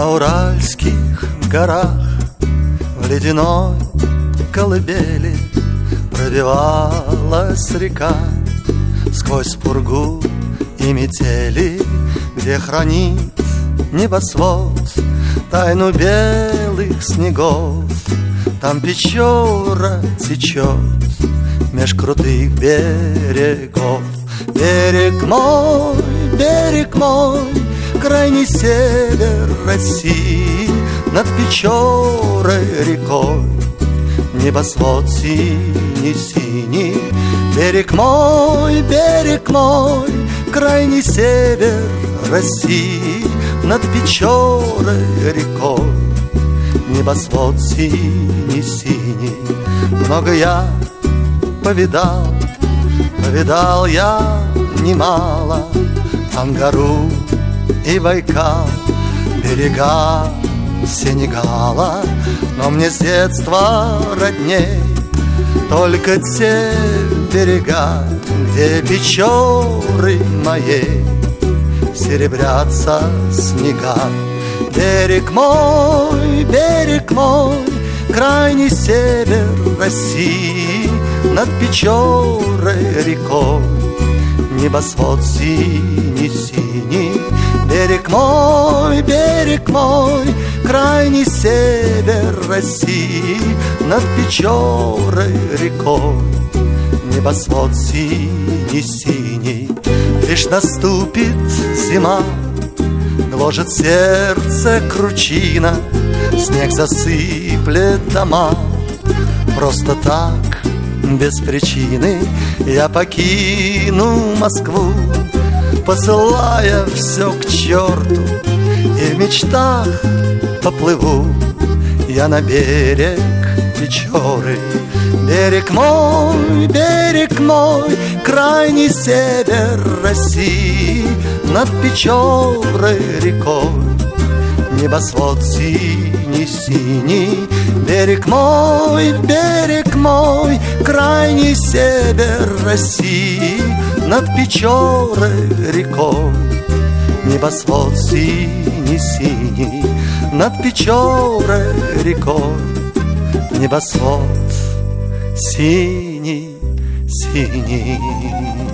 На уральских горах в ледяной колыбели пробивалась река сквозь пургу и метели, где хранит небосвод тайну белых снегов. Там Печора течет меж крутых берегов. Берег мой, крайний север России, над Печорой рекой небосвод синий-синий. Берег мой, крайний север России, над Печорой рекой небосвод синий-синий. Много я повидал я немало, Ангару и Байкал, берега Сенегала. Но мне с детства родней только те берега, где Печоры моей серебрятся снега. Берег мой, крайний север России, над Печорой рекой небосвод синий-синий. Берег мой, крайний север России, над Печорой рекой небосвод синий-синий. Лишь наступит зима, гложет сердце кручина, снег засыплет дома. Просто так, без причины, я покину Москву, посылая все к черту, и в мечтах поплыву я на берег Печоры. Берег мой, крайний север России, над Печорой рекой небосвод синий-синий. Берег мой, крайний север России, над Печорой рекой небосвод синий-синий. Над Печорой рекой небосвод синий-синий.